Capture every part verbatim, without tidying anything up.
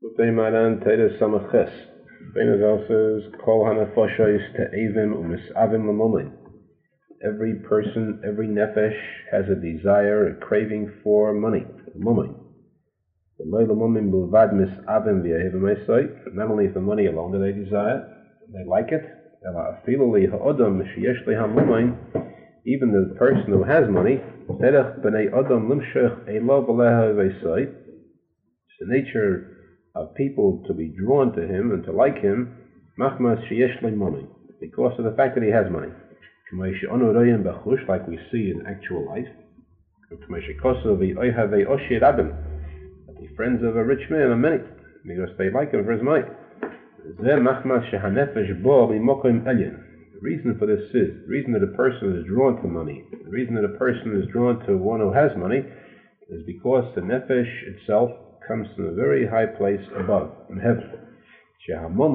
They Maran Teres Samaches. Benazal says, Kol Hanafoshois Te'evim Umisavim Lamumin. Every person, every nefesh has a desire, a craving for money, mumin. Not only for money alone do they desire, they like it. Even the person who has money, it's the nature of people to be drawn to him and to like him, because of the fact that he has money. Like we see in actual life. The friends of a rich man are many, because they like him for his money. The reason for this is, the reason that a person is drawn to money, the reason that a person is drawn to one who has money, is because the nefesh itself comes from a very high place above, in heaven. The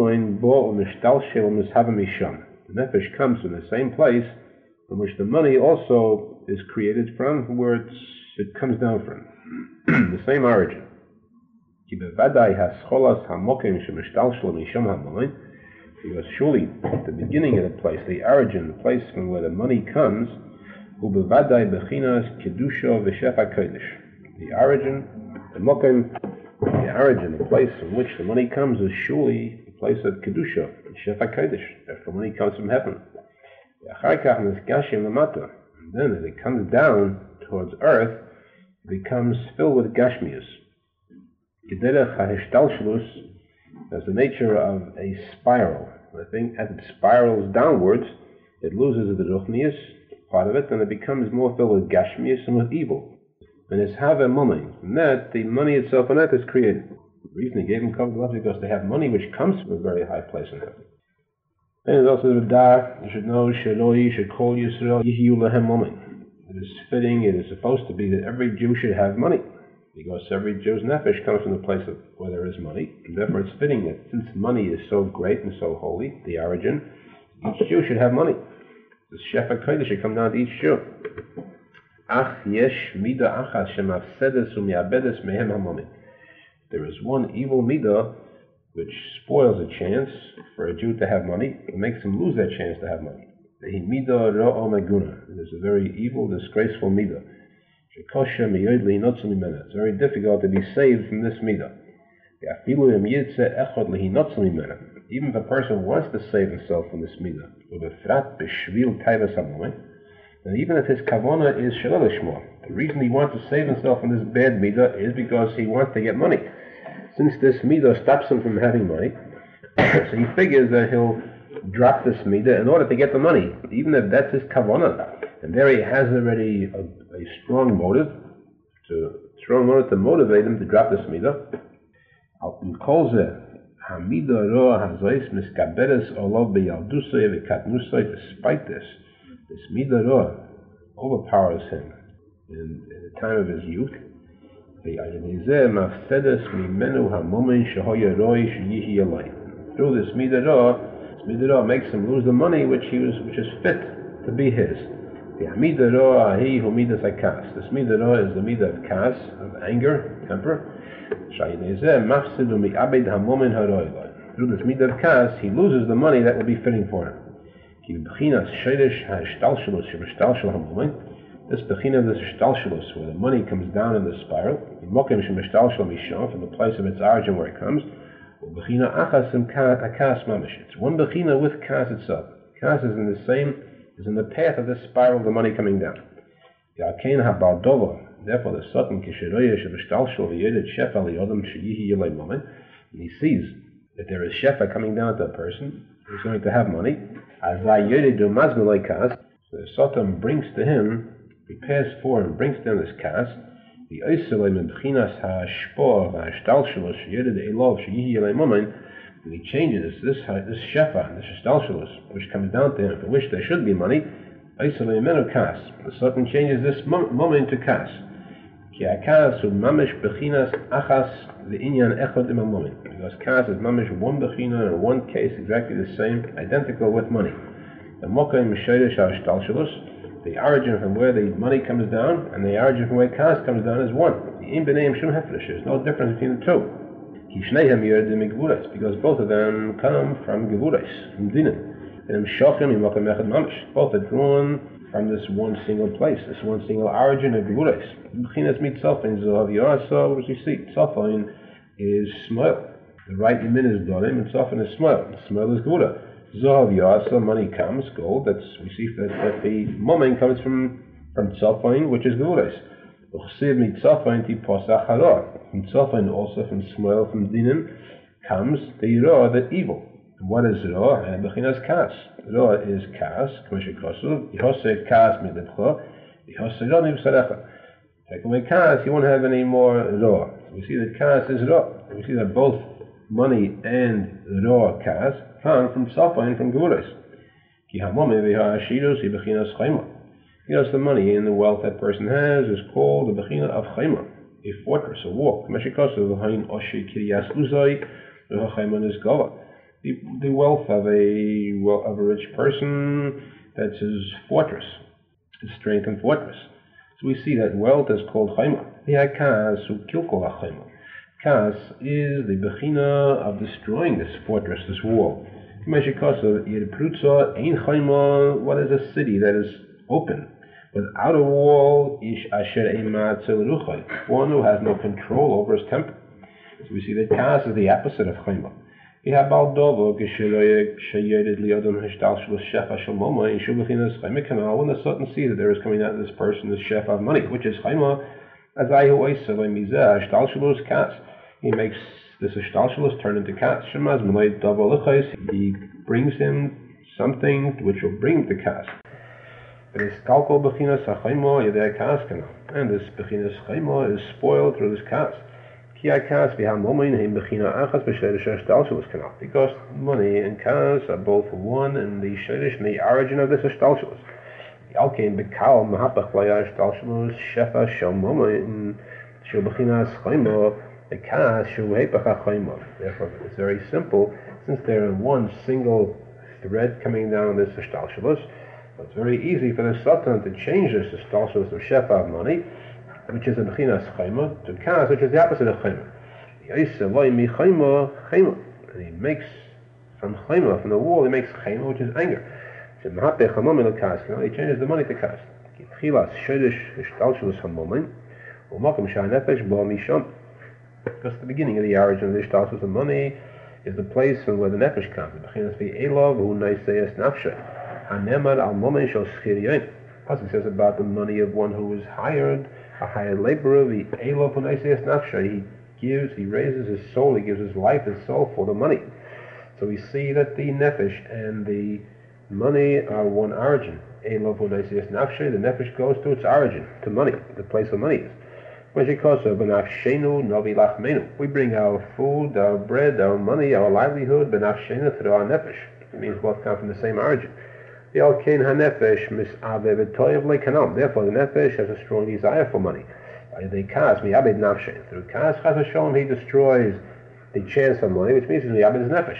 nefesh comes from the same place from which the money also is created from, from where it's, it comes down from. The same origin. Because surely the beginning of the place, the origin, the place from where the money comes, the origin, the mokim, the origin, the place from which the money comes is surely the place of kedusha, shefa kodesh. Therefore, money comes from heaven. And then, as it comes down towards earth, it becomes filled with gashmius. That's the nature of a spiral. I think as it spirals downwards, it loses the ruchnius, part of it, and it becomes more filled with gashmius and with evil. And it's have a money. From that, the money itself on earth is created. The reason he gave them covenant love is because they have money which comes from a very high place in heaven. And it's also the dar, you should know, Shaloi, should call Yisrael, Yihiyu Lehem Momin. It is fitting, it is supposed to be that every Jew should have money, because every Jew's nefesh comes from the place of where there is money, and therefore it's fitting that since money is so great and so holy, the origin, each Jew should have money. The shefa kodesh should come down to each Jew. Ach yesh mida achas shemafsedes umiabedes mehem hamomin. There is one evil midah which spoils a chance for a Jew to have money, and makes him lose that chance to have money. The midah ro'o meguna. It is a very evil, disgraceful midah. It's very difficult to be saved from this midah. Even if a person wants to save himself from this midah, and even if his kavanah is shalal lishma, the reason he wants to save himself from this bad midah is because he wants to get money. Since this midah stops him from having money, so he figures that he'll drop this midah in order to get the money, even if that's his kavanah. And there he has already a, a strong motive, to strong motive to motivate him to drop this midah. Despite this, this midah roh overpowers him in, in the time of his youth. Through this midah roh, this midah roh makes him lose the money which he was, which is fit to be his. The midah roh ahi hu midas hakas. This midah roh is the midah of kas, of anger, temper. Through this midah of kas, he loses the money that will be fitting for him. This bechina, this shtalshalus, where the money comes down in the spiral, from the place of its origin where it comes, it's one bechina with kas itself. Kas is in the same, is in the path of this spiral of the money coming down. Therefore, the Satan, when he sees that there is shefa coming down to a person who's going to have money, so the Satan brings to him, prepares for him, brings down this kas, the and he changes this this shefa, this shtalshalus, which comes down to him, for which there should be money. The Satan changes this moment to kas. Because kas is mamish one bechina in one case, exactly the same, identical with money. The mokim mishaydish shtalshalus, the origin from where the money comes down and the origin from where kas comes down is one. There's no difference between the two. Because both of them come from Gevurais, from Dinim. Both are drawn from this one single place, this one single origin of Gevurais. Bechinas mit Tzofin Zohav Yarasa, which we see. Tzofin is Shmuel. The right Yamin is Dorim, and Tzofin is Shmuel. Shmuel is Gevura. Zohav Yarasa, money comes, gold. That's we see that, that the moment comes from from Tzofin, which is Gevurais. Uchsiv mit Tzofin ti posach hara. From Tzofin, also from Shmuel, from Dinim, comes the Yirah, the evil. What is Ra? And Bechinas Kas. Ra is Kas, K'meshe Kosu. Yihoseh Kas Milibcha. Yihoseh Ra Nivsarecha. Take away Kas, you won't have any more Ra. So we see that Kas is Ra. We see that both money and Ra Kas come from Safa and from Gevurais. Ki hamome v'ha ashirus hi Bechinas Chayma. Because the money and the wealth that person has is called the Bechina of Chayma, a fortress, a wall. K'meshe Kosu v'hain Oshi Kiryas Uzai v'ha Chayma is Gala. The, the wealth of a well, of a rich person, that's his fortress, his strength and fortress. So we see that wealth is called chayma. Kas is the bechina of destroying this fortress, this wall. What is a city that is open without a wall? One who has no control over his temper. So we see that kas is the opposite of chayma. When a certain seed that there is coming out of this person, this shefa of money, which is chayma, as I always say, he makes this ashtalshalus turn into kas. He brings him something which will bring the kas. And this bechinas chayma is spoiled through this kas. Because money and kas are both one in the shadish and the origin of this ashtalshalus. Alkein bekal mahapach laya ashtalshalus shefa shel momin shel bechinas chayma the kas shel hepach chayma. Therefore, it's very simple. Since they're in one single thread coming down this ashtalshalus, it's very easy for the Satan to change this ashtalshalus of shefa of money, which is a bechinas chayma, to kas, which is the opposite of chayma. And he makes from chayma, from the wall, he makes chayma, which is anger. So he changes the money to kas. Because the beginning of the origin of the ishtalshalus of money is the place where the nefesh comes. The bechinas v'elav hu naiseyes nafshe. Hanemar al momen shel schiriyin. Pasuk says about the money of one who is hired, a hired laborer, the elav hu naiseyes nafshe. He gives, he raises his soul, he gives his life, his soul for the money. So we see that the nefesh and the money are one origin. Elav hu naiseyes nafshe. The nefesh goes to its origin, to money, the place where money is. We bring our food, our bread, our money, our livelihood, through our nefesh. It means both come from the same origin. Therefore, the nefesh has a strong desire for money. Through kas, chas Hashem, he destroys the chance for money, which means he abed nefesh.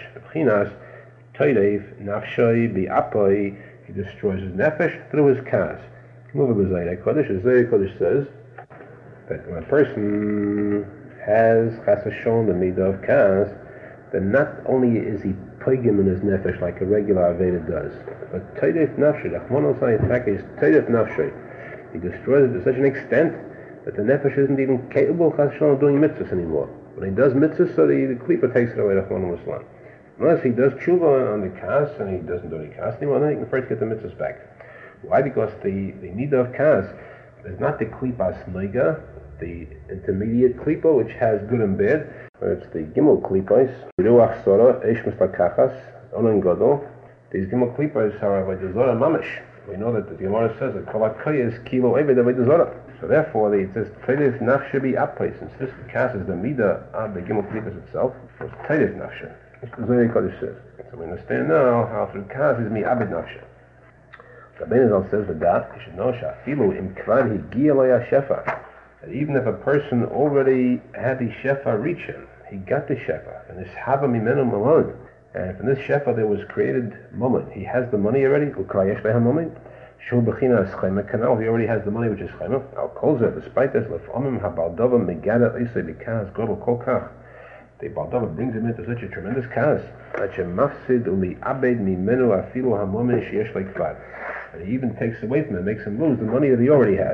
He destroys his nefesh through his kas. Kodesh says that when a person has chas Hashem, the midah of kas, then not only is he pogim in his nefesh like a regular aveda does, but teiref nafshay, Rachmana litzlan, is teiref nafshay. He destroys it to such an extent that the nefesh isn't even capable chas Hashem of doing mitzvahs anymore. When he does mitzvahs, so the, the klipa takes it away, Rachmana litzlan. Unless he does tshuva on the kas and he doesn't do any kas anymore, then he can first get the mitzvahs back. Why? Because the, the midah of kas is not the klipas noiga, the intermediate klipa, which has good and bad, but it's the gimel klipas, ruach sora, eish mislakachas, onan gadol. These gimel klipas are avodah zora mamish. We know that the Gemara says that kol hakaya is kilo eved avodah zora. So therefore, it says teiref nafshe bi apay. Since this kas is the midah of the gimel klipas itself, it's teiref nafshe. That's what the Zohar Kodesh says. So we understand now how through kas is mi abed nafshe. Rabbeinu Zal says with that, you should know shafilu im kvan higia lo shefa. That even if a person already had the shefa reach him, he got the shefa, and this hava mimenu malon, and from this shefa there was created moment. He has the money already. Ukrayesh leha moment. Shul bechina schema kanal. He already has the money, which is schema. Al kolzer. Despite this, lefamim habaldova megada isay because global kolkach. The Baldava brings him into such a tremendous chaos that you mafsid umi abed mimenu afilu hamomen sheyesh like fad. And he even takes away from him, makes him lose the money that he already has.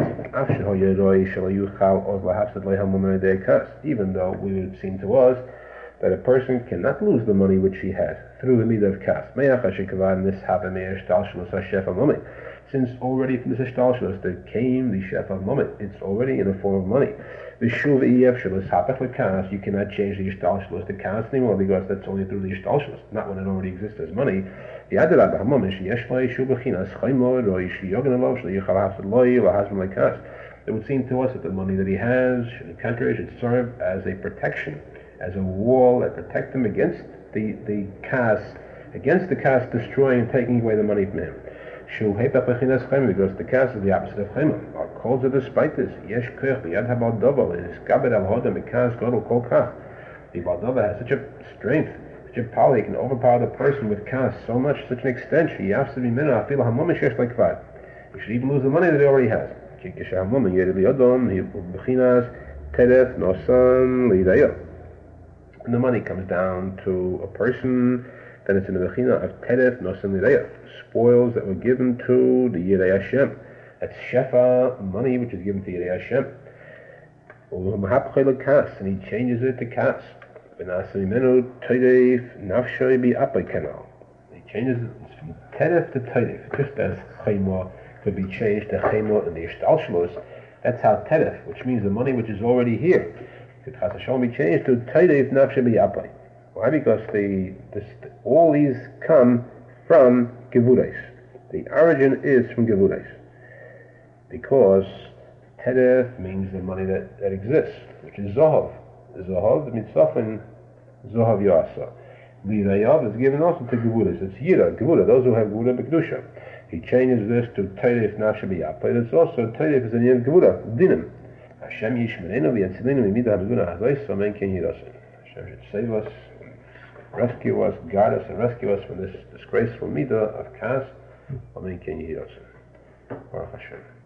Even though we would seem to us that a person cannot lose the money which he has through the midah of kas. Since already from this ishtalshalos there came the shef of moment, it's already in the form of money. The shuv ef kas, you cannot change the ishtalshalos to kas anymore because that's only through the ishtalshalos, not when it already exists as money. It would seem to us that the money that he has, should contrary, should serve as a protection, as a wall that protect him against the the kas, against the kas destroying and taking away the money from him. Because the kas is the opposite of chema. Our calls are despite this. Yesh koch b'yad habaldava is gabed al hodam bekas godel kol kach. The baldava has such a strength, such a power, he can overpower the person with kas so much, such an extent. He has to be minna afil hamomish yesh like fad. He should even lose the money that he already has. Kikisha hamomin yedel yodom he b'chinas teref nosan lidayo. And the money comes down to a person, then it's in the bechina of teref nosan lidayo. Spoils that were given to the Yirei Hashem. That's shefa, money which is given to Yirei Hashem. And he changes it to kas. He changes it from teref to teref. Just as chayma could be changed to chayma in the ishtalshalos, that's how teref, which means the money which is already here, could chas Hashem be changed to teref nafshe b'yapay. Why? Because the, this, all these come from Gevules. The origin is from Gevules. Because teref means the money that, that exists, which is Zohav. Zohav means Sofin, Zohav Yasa. Lirayav is given also to Gevules. It's Yira, Gevula, those who have Gevula B'Kedusha. He changes this to teref nafshe b'yapay. It's also teref is in the end Gevula, Dinim. Hashem yishmerenu v'yatzilenu v'midah ha'meguna hazais, amen ken yirasin. Hashem should save us, rescue us, guide us, and rescue us from this disgraceful midah of kas. Amen. Ken Yehirasin. Baruch Hashem.